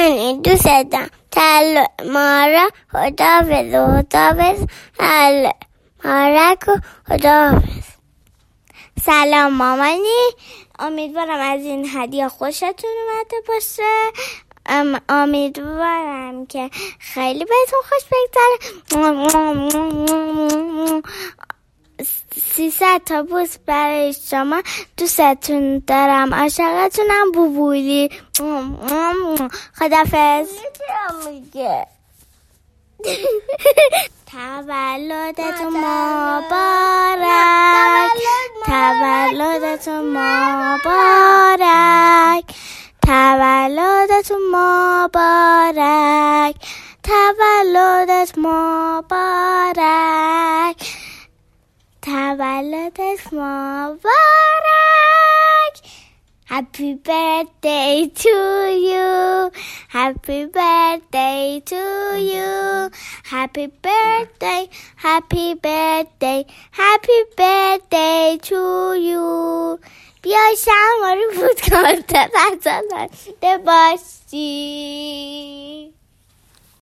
خیلی دوست دارم. تل مارا خداحافظ مارک و خداحافظ. سلام مامانی، امیدوارم از این هدیه خوشتون اومده باشه. امیدوارم که خیلی بهتون خوش بگذره. 300 تا بوس برای شما. دوستتون دارم، عاشقتونم. بوبولی. خداحافظ. تولدتون مبارک، تولدتون مبارک، تولدتون مبارک، تولدت مبارک، تولدت مبارک. Happy birthday to you, happy birthday to you, happy birthday, happy birthday, happy birthday to you. بیا شما رو بود کنده باشی.